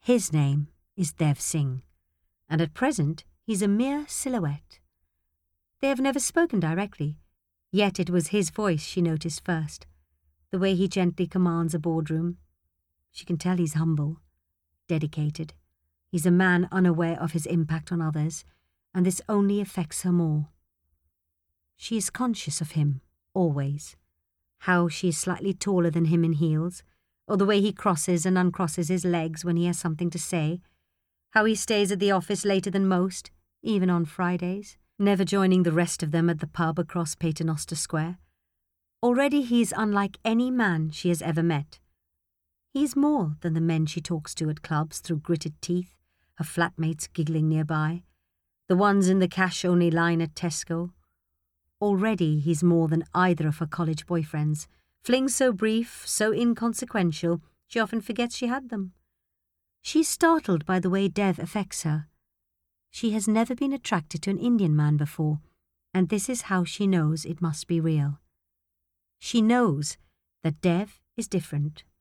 His name is Dev Singh, and at present he's a mere silhouette. They have never spoken directly, yet it was his voice she noticed first, the way he gently commands a boardroom. She can tell he's humble, dedicated. He's a man unaware of his impact on others, and this only affects her more. She is conscious of him, always. How she is slightly taller than him in heels, or the way he crosses and uncrosses his legs when he has something to say. How he stays at the office later than most, even on Fridays, never joining the rest of them at the pub across Paternoster Square. Already he is unlike any man she has ever met. He is more than the men she talks to at clubs through gritted teeth, her flatmates giggling nearby, the ones in the cash-only line at Tesco. Already he's more than either of her college boyfriends, flings so brief, so inconsequential, she often forgets she had them. She's startled by the way Dev affects her. She has never been attracted to an Indian man before, and this is how she knows it must be real. She knows that Dev is different.